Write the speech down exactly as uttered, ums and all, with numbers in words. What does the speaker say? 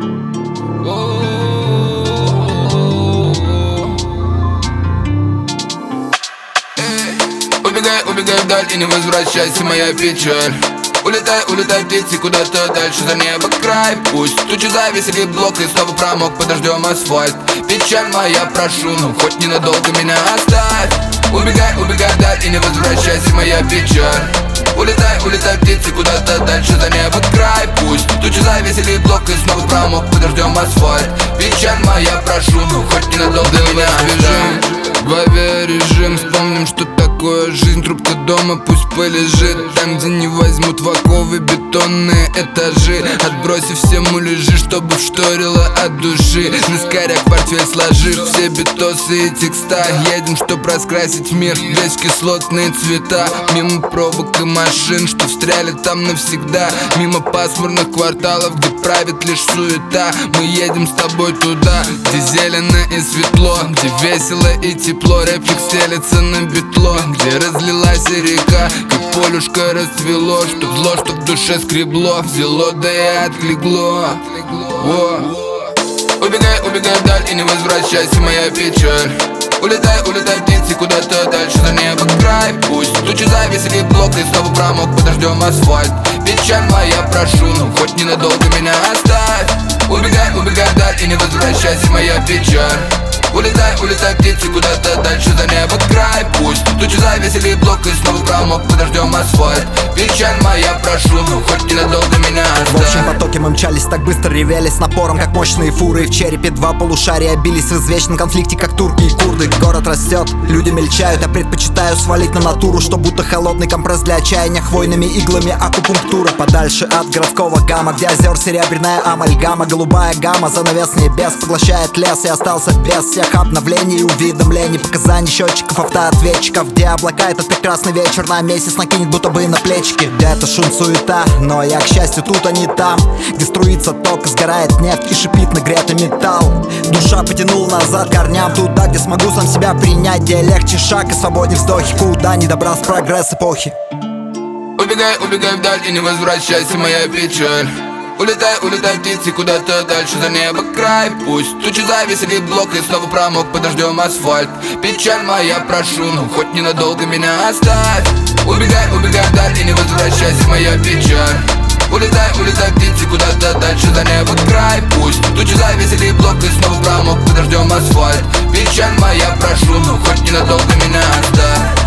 Убегай, убегай вдаль и не возвращайся, моя печаль. Улетай, улетай, птицы, куда-то дальше за небо край. Пусть тучи завесили блок и снова промок под дождем асфальт. Печаль моя, прошу, ну хоть ненадолго меня оставь. Убегай, убегай вдаль и не возвращайся, моя печаль. Улетай, улетай, птицы, куда-то дальше за небо край. Пусть тучи завесили блок и снова промок под дождем асфальт. Печаль моя, прошу, ну хоть ненадолго меня оставь. В авиарежим, вспомним, что такое жизнь. Трубка дома пусть полежит там, где не возьмут в оковы бетонные этажи. Отбросив все муляжи, чтобы вшторило от души. На скоряк портфель сложив все битосы и текста. Едем, чтоб раскрасить мир весь кислотные цвета. Мимо пробок и машин, что встряли там навсегда. Мимо пасмурных кварталов, где правит лишь суета. Мы едем с тобой туда, где зелено и светло, где весело и тепло. Рэпчик стелется на битло, где разлилась река, как полюшка расцвело. Чтоб зло, чтоб в душе скребло, взяло да и отлегло. О. Убегай, убегай вдаль и не возвращайся, моя печаль. Улетай, улетай, птицы, куда-то дальше за небо край. Пусть тучи завесили блок и снова промок под дождем асфальт. Печаль моя, прошу, ну хоть ненадолго меня оставь. Убегай, убегай вдаль и не возвращайся, моя печаль. Улетай, улетай, птицы, куда-то дальше за небо край. Пусть тучи завесили блок и снова промок под дождем асфальт. Печаль моя, прошу, ну хоть ненадолго меня оставь. В общем потоке мы мчались, так быстро ревели с напором, как мощные фуры. В черепе два полушария бились в извечном конфликте, как турки и курды. Город растет, люди мельчают, я предпочитаю свалить на натуру, что будто холодный компресс для отчаяния, хвойными иглами акупунктура. Подальше от городского гамма, где озер серебряная амальгама. Голубая гамма, занавес небес поглощает лес. И остался без всех обновлений и уведомлений, показаний счетчиков, автоответчиков. Где облака, этот прекрасный вечер на месяц накинет будто бы на плечики. Где-то шум, суета, но я, к счастью, тут, а не там, где струится ток, сгорает нефть и шипит нагретый металл. Душа потянула назад корням, туда, где смогу сам себя принять, где легче шаг и свободней вздохи. Куда не добрался прогресс эпохи. Убегай, убегай вдаль и не возвращайся, моя печаль. Улетай, улетай, птицы, куда-то дальше за небо край. Пусть тучи завесили блок и снова промок под дождем асфальт. Печаль моя, прошу, ну хоть ненадолго меня оставь. Убегай, убегай вдаль и не возвращайся, моя печаль. Улетай, улетай, птицы, куда-то дальше за небо край. Пусть тучи завесили блок и снова промок под дождем асфальт. Печаль моя, прошу, ну хоть ненадолго меня оставь.